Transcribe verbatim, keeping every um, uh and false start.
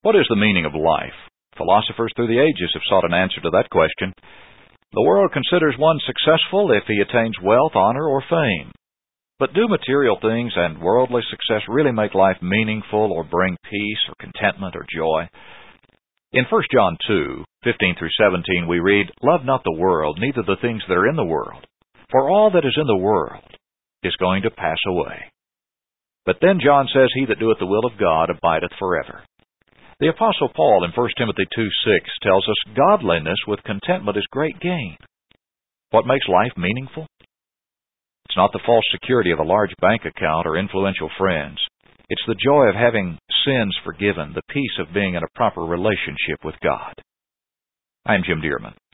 What is the meaning of life? Philosophers through the ages have sought an answer to that question. The world considers one successful if he attains wealth, honor, or fame. But do material things and worldly success really make life meaningful or bring peace or contentment or joy? In First John two, fifteen through seventeen, we read, "Love not the world, neither the things that are in the world. For all that is in the world is going to pass away." But then John says, "He that doeth the will of God abideth forever." The Apostle Paul in First Timothy two six tells us, "Godliness with contentment is great gain." What makes life meaningful? It's not the false security of a large bank account or influential friends. It's the joy of having sins forgiven, the peace of being in a proper relationship with God. I'm Jim Dearman.